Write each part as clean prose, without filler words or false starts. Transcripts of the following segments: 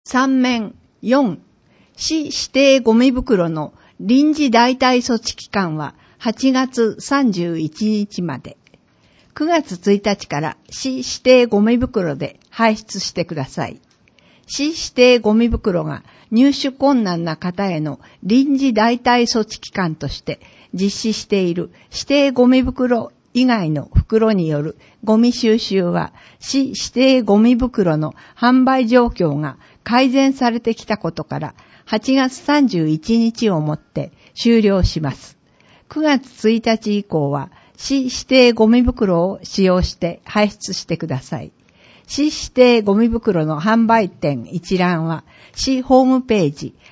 3面4、市指定ゴミ袋の臨時代替措置期間は8月31日まで。9月1日から市指定ゴミ袋で排出してください。市指定ゴミ袋が入手困難な方への臨時代替措置期間として実施している指定ゴミ袋以外の袋によるゴミ収集は、市指定ゴミ袋の販売状況が改善されてきたことから、8月31日をもって終了します。9月1日以降は、市指定ゴミ袋を使用して排出してください。市指定ゴミ袋の販売店一覧は、市ホームページ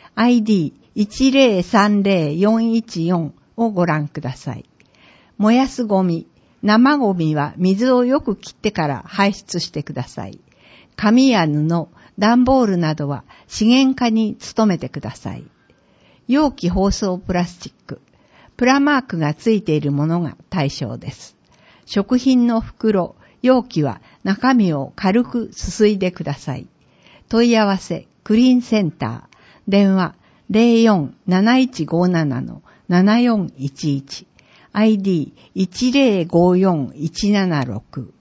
ID1030414 をご覧ください。燃やすゴミ、生ゴミは水をよく切ってから排出してください。紙や布、段ボールなどは資源化に努めてください。容器包装プラスチック、プラマークがついているものが対象です。食品の袋、容器は中身を軽くすすいでください。問い合わせ、クリーンセンター、電話 04-7157-7411 ID1054176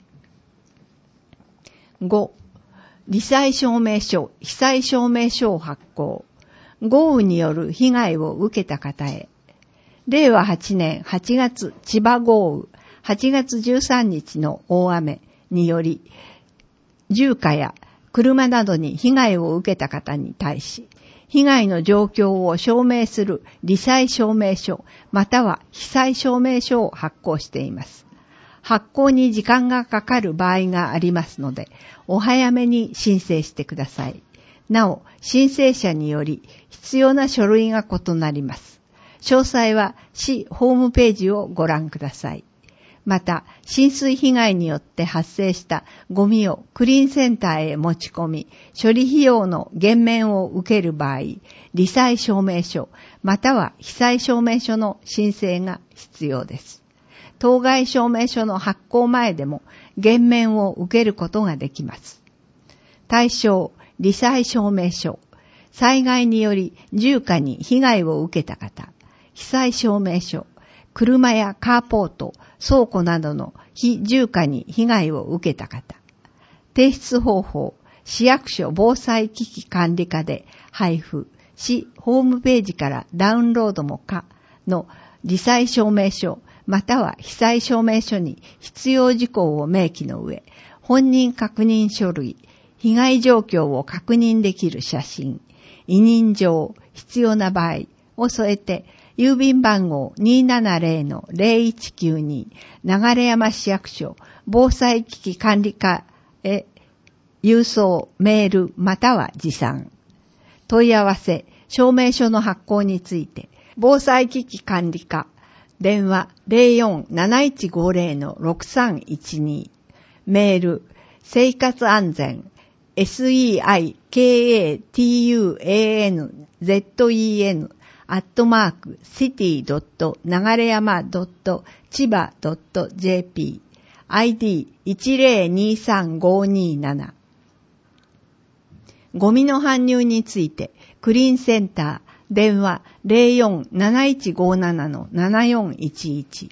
5. 罹災証明書、被災証明書を発行。豪雨による被害を受けた方へ。令和8年8月千葉豪雨、8月13日の大雨により、住家や車などに被害を受けた方に対し、被害の状況を証明する罹災証明書または被災証明書を発行しています。発行に時間がかかる場合がありますので、お早めに申請してください。なお、申請者により必要な書類が異なります。詳細は市ホームページをご覧ください。また、浸水被害によって発生したゴミをクリーンセンターへ持ち込み、処理費用の減免を受ける場合、罹災証明書、または被災証明書の申請が必要です。当該証明書の発行前でも減免を受けることができます。対象、罹災証明書、災害により住家に被害を受けた方、被災証明書、車やカーポート、倉庫などの非住家に被害を受けた方。提出方法、市役所防災危機管理課で配布、市ホームページからダウンロードも可の罹災証明書、または被災証明書に必要事項を明記の上、本人確認書類、被害状況を確認できる写真、委任状、必要な場合を添えて、郵便番号 270-0192 流山市役所防災危機管理課へ郵送、メールまたは持参。問い合わせ、証明書の発行について、防災危機管理課、電話 04-7150-6312、メール、生活安全、seikasanzen@city.nagareyama.chiba.jp ID1023527 ゴミの搬入についてクリーンセンター電話 04-7157-7411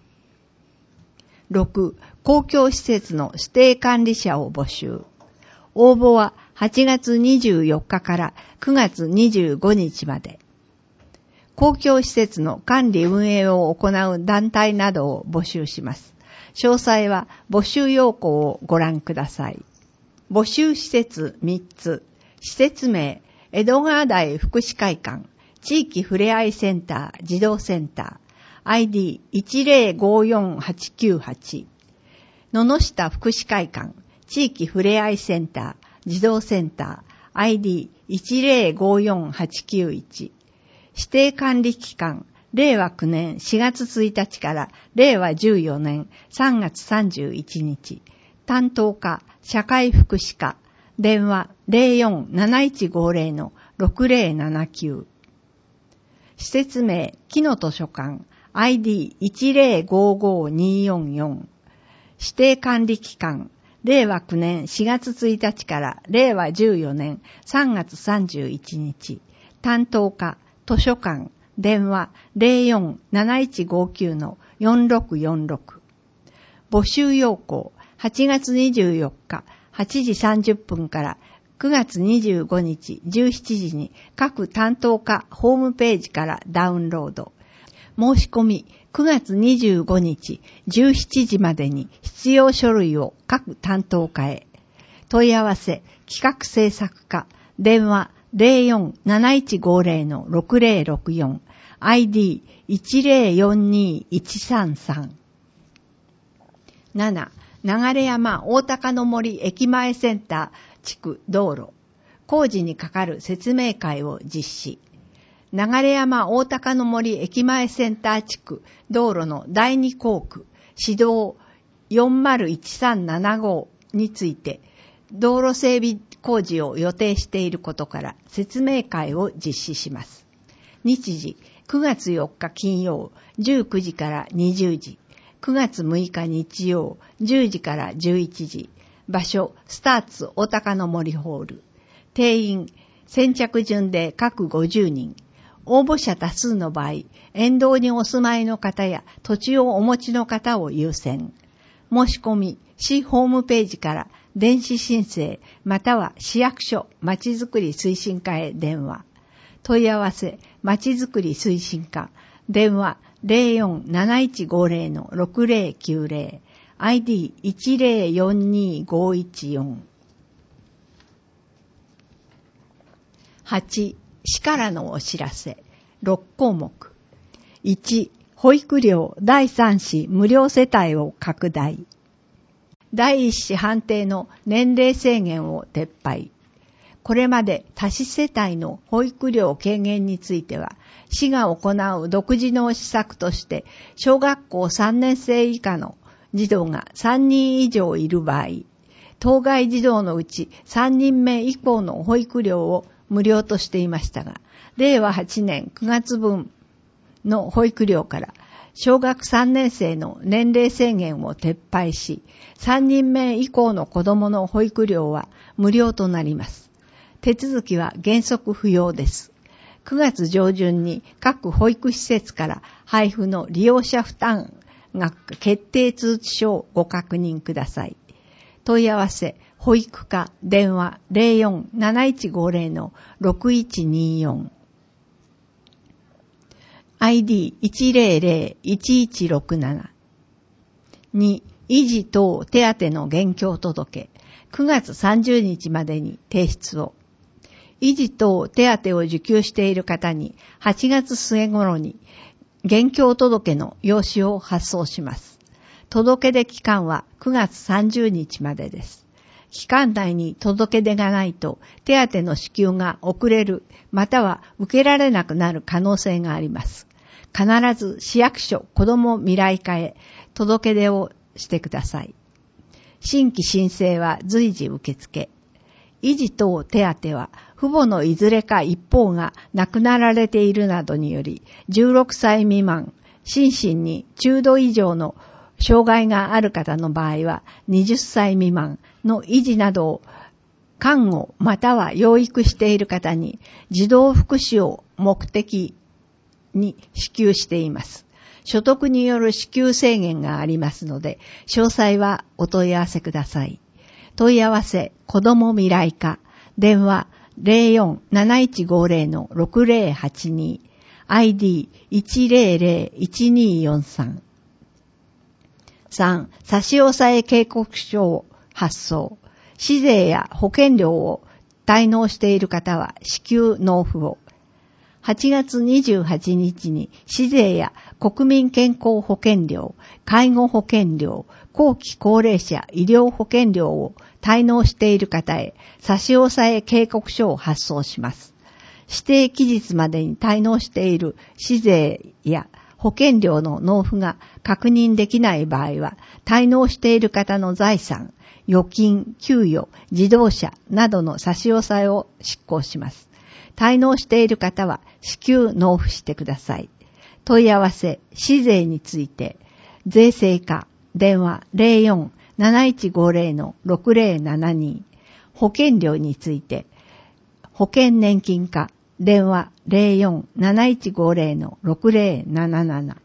6. 公共施設の指定管理者を募集。応募は8月24日から9月25日まで。公共施設の管理運営を行う団体などを募集します。詳細は募集要項をご覧ください。募集施設3つ。施設名、江戸川台福祉会館、地域ふれあいセンター、児童センター、ID1054898、野々下福祉会館、地域ふれあいセンター、児童センター、ID1054891、指定管理期間、令和9年4月1日から令和14年3月31日、担当課、社会福祉課、電話 04-7150-6079。施設名、木の図書館、ID1055244。指定管理期間、 令和9年4月1日から令和14年3月31日、担当課、図書館、電話 04-7159-4646。募集要項、8月24日8時30分から9月25日17時に各担当課ホームページからダウンロード。申し込み9月25日17時までに必要書類を各担当課へ。問い合わせ企画制作課、電話 04-7150-6064、ID 1042133。7、流山大高の森駅前センター地区道路工事にかかる説明会を実施。流山大高の森駅前センター地区道路の第2工区市道401375について道路整備工事を予定していることから説明会を実施します。日時9月4日金曜19時から20時、9月6日日曜10時から11時、場所スターツ大高の森ホール、定員先着順で各50人、応募者多数の場合、沿道にお住まいの方や土地をお持ちの方を優先。申し込み、市ホームページから電子申請または市役所まちづくり推進課へ電話。問い合わせ、まちづくり推進課、電話 04-7150-6090、ID 1042514。8、市からのお知らせ。6項目。1、保育料第3子無料世帯を拡大。第1子判定の年齢制限を撤廃。これまで多子世帯の保育料軽減については、市が行う独自の施策として、小学校3年生以下の児童が3人以上いる場合、当該児童のうち3人目以降の保育料を無料としていましたが、令和8年9月分の保育料から小学3年生の年齢制限を撤廃し、3人目以降の子どもの保育料は無料となります。手続きは原則不要です。9月上旬に各保育施設から配布の利用者負担額決定通知書をご確認ください。問い合わせ、保育課、電話 04-7150-6124。ID 100-1167。2、維持等手当の現況届。9月30日までに提出を。維持等手当を受給している方に8月末頃に現況届の用紙を発送します。届出期間は9月30日までです。期間内に届け出がないと手当の支給が遅れる、または受けられなくなる可能性があります。必ず市役所子ども未来課へ届け出をしてください。新規申請は随時受付。維持等手当は父母のいずれか一方が亡くなられているなどにより16歳未満、心身に中度以上の障害がある方の場合は20歳未満の維持などを看護または養育している方に児童福祉を目的に支給しています。所得による支給制限がありますので、詳細はお問い合わせください。問い合わせ、子ども未来課、電話 04-7150-6082、ID 100-1243。3、差し押さえ警告書を発送。市税や保険料を滞納している方は支給納付を。8月28日に市税や国民健康保険料、介護保険料、後期高齢者医療保険料を滞納している方へ差し押さえ警告書を発送します。指定期日までに滞納している市税や保険料の納付が確認できない場合は、滞納している方の財産、預金、給与、自動車などの差し押さえを執行します。滞納している方は至急納付してください。問い合わせ、市税について、税制課、電話 7150-6072保険料について保険年金課電話 04-7150-6077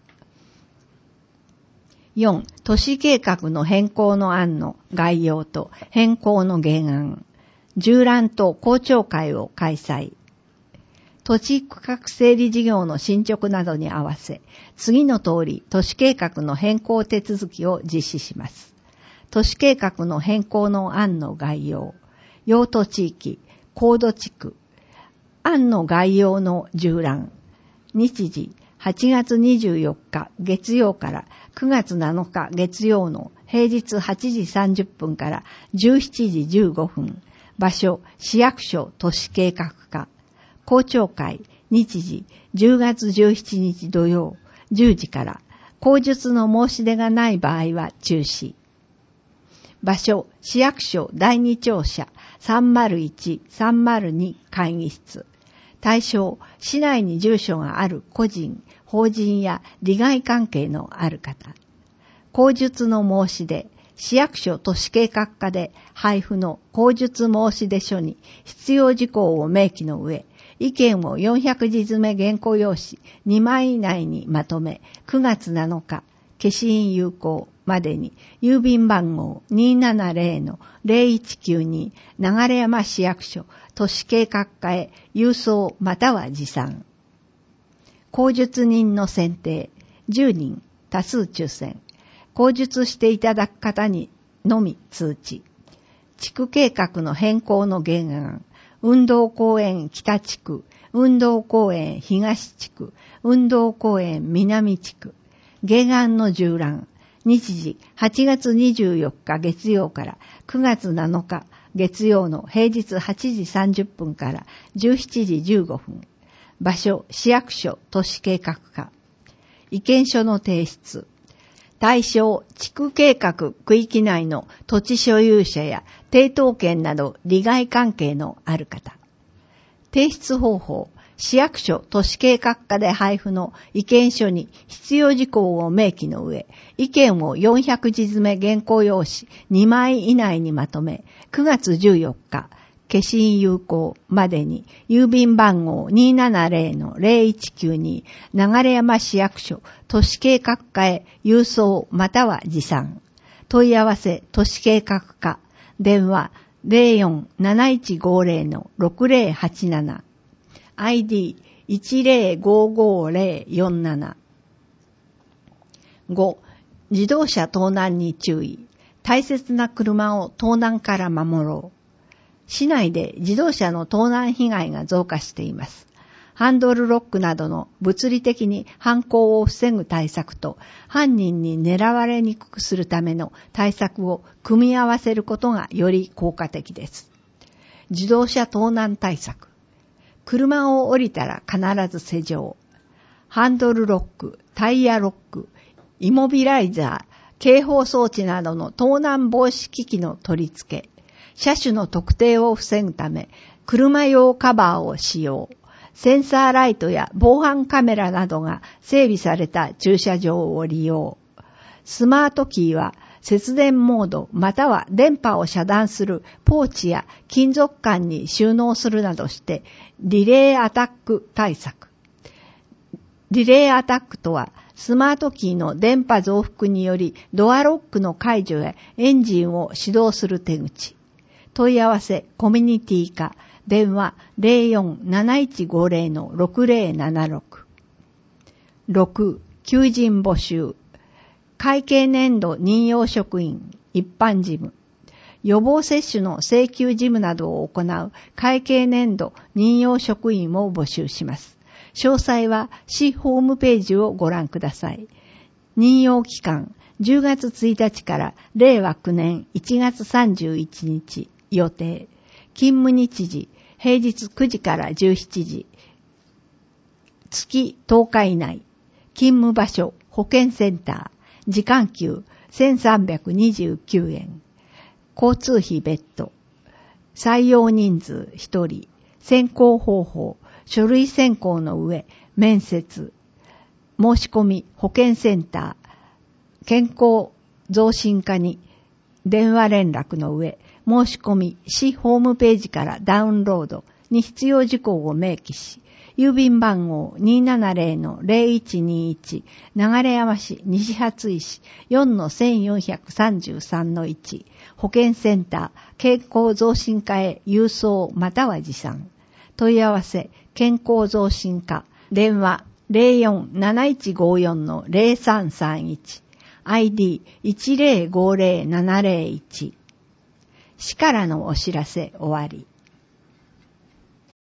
4. 都市計画の変更の案の概要と変更の原案、縦覧と公聴会を開催。土地区画整理事業の進捗などに合わせ、次の通り都市計画の変更手続きを実施します。都市計画の変更の案の概要、用途地域、高度地区、案の概要の縦覧、日時、8月24日月曜から9月7日月曜の平日8時30分から17時15分、場所、市役所都市計画課、公聴会、日時、10月17日土曜、10時から、口述の申し出がない場合は中止。場所、市役所第2庁舎、301、302会議室。対象、市内に住所がある個人、法人や利害関係のある方。口述の申し出、市役所都市計画課で配布の口述申し出書に必要事項を明記の上、意見を400字詰め原稿用紙2枚以内にまとめ、9月7日、消印有効までに郵便番号 270-0192 流山市役所都市計画課へ郵送または持参。口述人の選定、10人、多数抽選。口述していただく方にのみ通知。地区計画の変更の原案、運動公園北地区、運動公園東地区、運動公園南地区。原案の縦覧、日時8月24日月曜から9月7日月曜の平日8時30分から17時15分。場所、市役所都市計画課。意見書の提出。対象、地区計画区域内の土地所有者や抵当権など利害関係のある方。提出方法、市役所都市計画課で配布の意見書に必要事項を明記の上、意見を400字詰め原稿用紙2枚以内にまとめ、9月14日、消印有効までに郵便番号 270-0192 流山市役所都市計画課へ郵送または持参。問い合わせ都市計画課電話 04-7150-6087 ID 1055047 5. 自動車盗難に注意。大切な車を盗難から守ろう。市内で自動車の盗難被害が増加しています。ハンドルロックなどの物理的に犯行を防ぐ対策と犯人に狙われにくくするための対策を組み合わせることがより効果的です。自動車盗難対策。車を降りたら必ず施錠。ハンドルロック、タイヤロック、イモビライザー、警報装置などの盗難防止機器の取り付け。車種の特定を防ぐため、車用カバーを使用。センサーライトや防犯カメラなどが整備された駐車場を利用。スマートキーは節電モードまたは電波を遮断するポーチや金属管に収納するなどしてリレーアタック対策。リレーアタックとはスマートキーの電波増幅によりドアロックの解除やエンジンを始動する手口。問い合わせコミュニティ課電話 04-7150-6076 6. 求人募集会計年度任用職員一般事務予防接種の請求事務などを行う会計年度任用職員を募集します。詳細は市ホームページをご覧ください。任用期間10月1日から令和9年1月31日予定。勤務日時、平日9時から17時。月10日以内。勤務場所、保健センター。時間給、1329円。交通費別途。採用人数1人。選考方法、書類選考の上、面接。申し込み、保健センター。健康増進課に電話連絡の上、申し込み、市ホームページからダウンロードに必要事項を明記し、郵便番号 270-0121 流山市西初井市 4-1433-1 保健センター健康増進課へ郵送または持参。問い合わせ健康増進課電話 04-7154-0331 ID1050-701 市からのお知らせ終わり。